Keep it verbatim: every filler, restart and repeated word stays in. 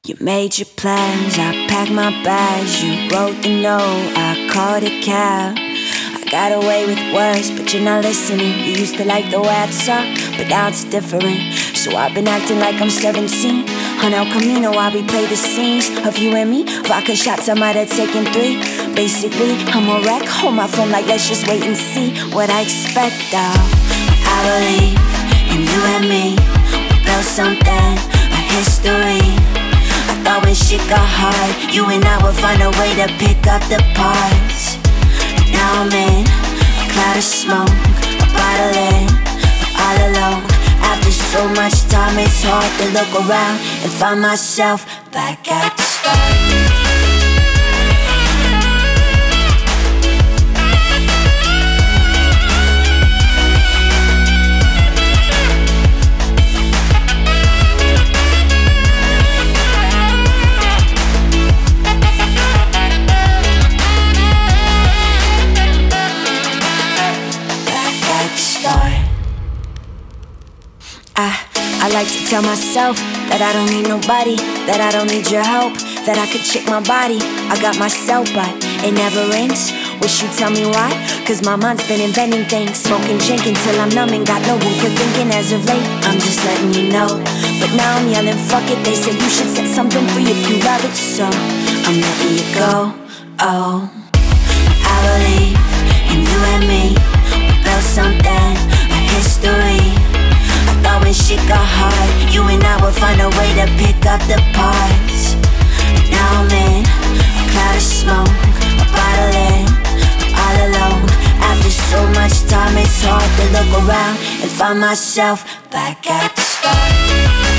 You made your plans, I packed my bags. You wrote the note, I called a cab. I got away with words, but you're not listening. You used to like the way I talk, but now it's different. So I've been acting like I'm seventeen. On El Camino, I replay the scenes of you and me. Vodka shots, I might have taken three. Basically, I'm a wreck. Hold my phone like, let's just wait and see what I expect, though. I believe in you and me. We built something, a history. I thought when shit got hard, you and I would find a way to pick up the parts. Now I'm in a cloud of smoke, a bottle in, all alone. After so much time, it's hard to look around and find myself back at the start. I like to tell myself that I don't need nobody, that I don't need your help, that I could check my body. I got myself, but it never rings. Wish you'd tell me why, cause my mind's been inventing things. Smoking, drinking till I'm numb and got no room for thinking as of late. I'm just letting you know, but now I'm yelling fuck it. They say you should set something free if you love it, so I'm letting you go. Oh, I believe in you and me. We built something, a history. I thought when shit got hard, you and I would find a way to pick up the parts. Now I'm in a cloud of smoke, a bottle in, all alone. After so much time, it's hard to look around and find myself back at the start.